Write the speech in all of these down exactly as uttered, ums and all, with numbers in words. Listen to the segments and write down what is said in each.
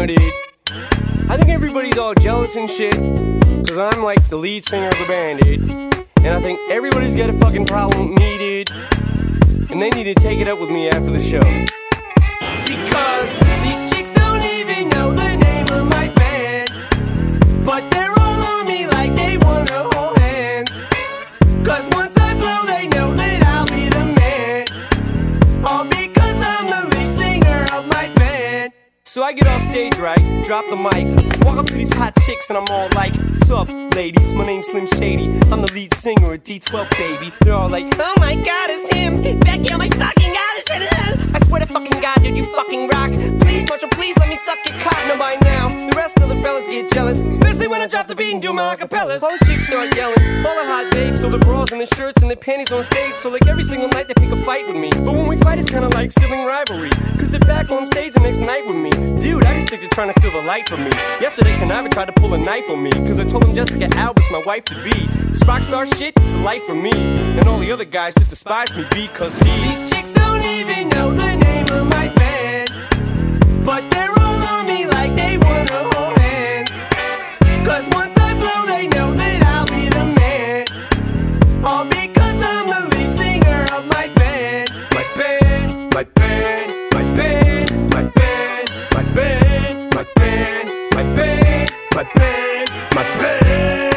know, dude. I think everybody's all jealous and shit, cause I'm like the lead singer of the band, dude. And I think everybody's got a fucking problem with me, dude. And they need to take it up with me after the show. Because these chicks don't even know the name of my band, but they're all on me like they wanna hold hands. Cause once I blow, they know that I'll be the man. All because I'm the lead singer of my band. So I get off stage, right, drop the mic, walk up to these hot chicks and I'm all like, what's up, ladies, my name's Slim Shady, I'm the lead singer of D twelve, baby. They're all like, oh my god, it's him, Becky, oh my fucking god, it's him. I swear to fucking god, dude, you fucking rock. Please, Marshall, please let me suck your cock. Now by now, the rest of the fellas get jealous, especially when I drop the beat and do my acapellas. All the chicks start yelling, all the hot babes, so the bras and the shirts and the panties on stage. So like every single night they pick a fight with me, but when we fight it's kinda like sibling rivalry, cause they're back on stage the next night with me. Dude, I just think they're trying to steal the light from me. Yesterday Conniver tried to pull a knife on me, cause I told him Jessica Albert's my wife to be. This rock star shit is a life for me, and all the other guys just despise me because these chicks don't even know the name of my band, but they're all on me like they wanna hold hands. Cause once I blow they know that I'll be the man. All because I'm the lead singer of my band. My band, my band, my band, my band, my band, my band, my band, my band, my band.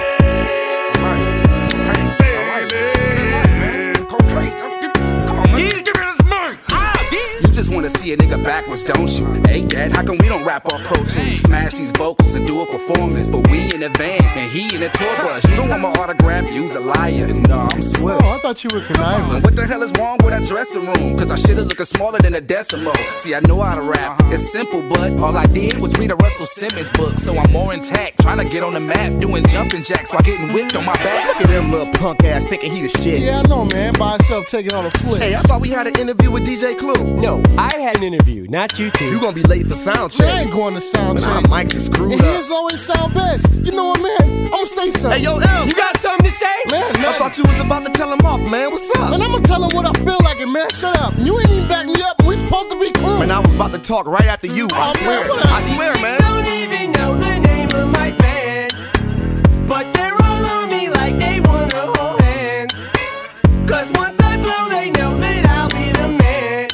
Just wanna see a nigga backwards, don't you? Hey, Dad, how come we don't rap off Pro Tools? Smash these vocals and do a performance, but we in the van and he in the tour bus. You don't want my autograph, you's a liar. No, I'm swift. Oh, I thought you were conniving. What the hell is wrong with that dressing room? Cause I should've looking smaller than a decimal. See, I know how to rap, it's simple, but all I did was read a Russell Simmons book. So I'm more intact, trying to get on the map, doing jumping jacks while getting whipped on my back. Look at them little punk ass thinking he the shit. Yeah, I know, man, by himself taking all the flicks. Hey, I thought we had an interview with D J Clue. No, I had an interview, not you two. You gonna be late for sound check. I ain't going to sound check. Our mics is screwed and up. his always sound best. You know what, man? I'ma say something. Hey, yo, M, You got something to say? Man, man. I thought you was about to tell him off, man. What's up? Man, I'ma tell him what I feel like, and man, shut up. You ain't even back me up, and we supposed to be cool. Man, I was about to talk right after you. I Oh, swear. man, what I swear, These man. chicks don't even know the name of my band, but they're all on me like they wanna hold hands. Cause once I blow they know that I'll be the man.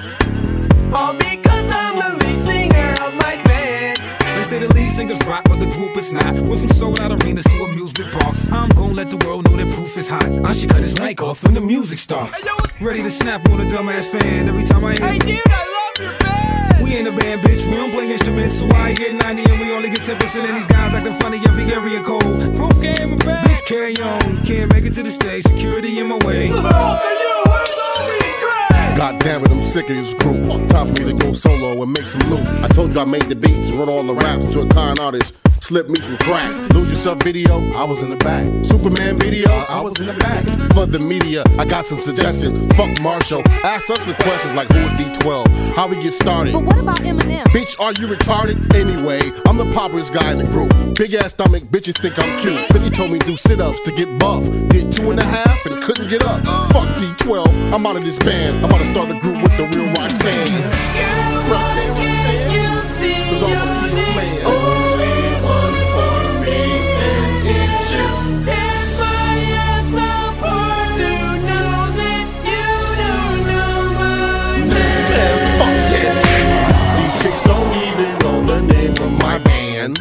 All because I'm the lead singer of my band. They say the lead singers rock, but the group is not. Went from sold out arenas to amusement parks. I'm gonna let the world know that proof is hot. I should cut his mic off when the music starts. Ready to snap on a dumbass fan every time I hear. Hey dude, I love your band. We ain't a band, bitch. We don't play instruments. So why I get ninety and we only get ten percent of these guys acting funny every area code. Proof game, a band. Bitch, carry on. Can't make it to the stage. Security in my way. Hey you, where's all these tracks? God damn it, I'm sick of this group. Time for me to go solo and make some loot. I told you I made the beats and wrote all the raps to a con artist. Slip me some crack. Lose Yourself video, I was in the back. Superman video, I was in the back. For the media, I got some suggestions. Fuck Marshall. Ask us the questions like who is D twelve? How we get started? But what about Eminem? Bitch, are you retarded? Anyway, I'm the poppiest guy in the group. Big ass stomach, bitches think I'm cute. fifty told me do sit-ups to get buff. Did two and a half and couldn't get up. Fuck D twelve, I'm out of this band. I'm about to start a group with the real Roxanne. Girl, what can you see? Cause I'm You're a the man. only one for me, and it just tears my ass apart to know that you don't know my name. Fuck this. These chicks don't even know the name of my band.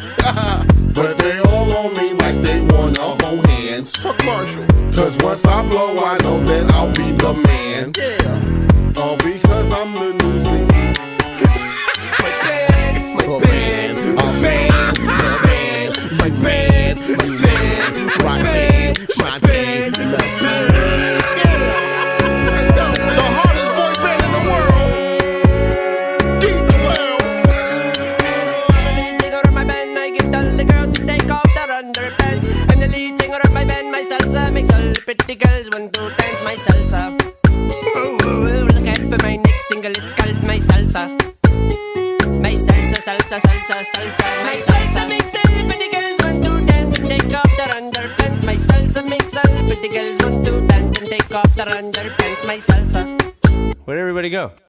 But they all on me like they wanna hold hands. Fuck Marshall. Cause once I blow, I know that I'll be the man. Yeah. All because I'm the new thing. My band, my band, my band, my band, my band, my band, Roxanne, Shantae, let's do it. The hardest boy band in the world. D twelve. I'm the lead singer of my band. I get all the girls to take off their underpants. I'm the lead singer of my band. My salsa makes all the pretty girls want to dance my salsa. Oh, oh, oh, look out for my next single. It's called my salsa. My salsa, salsa, salsa, salsa. My salsa makes all the pretty girls want to dance and take off their underpants. My salsa makes all the pretty girls want to dance and take off their underpants. My salsa. Where'd everybody go?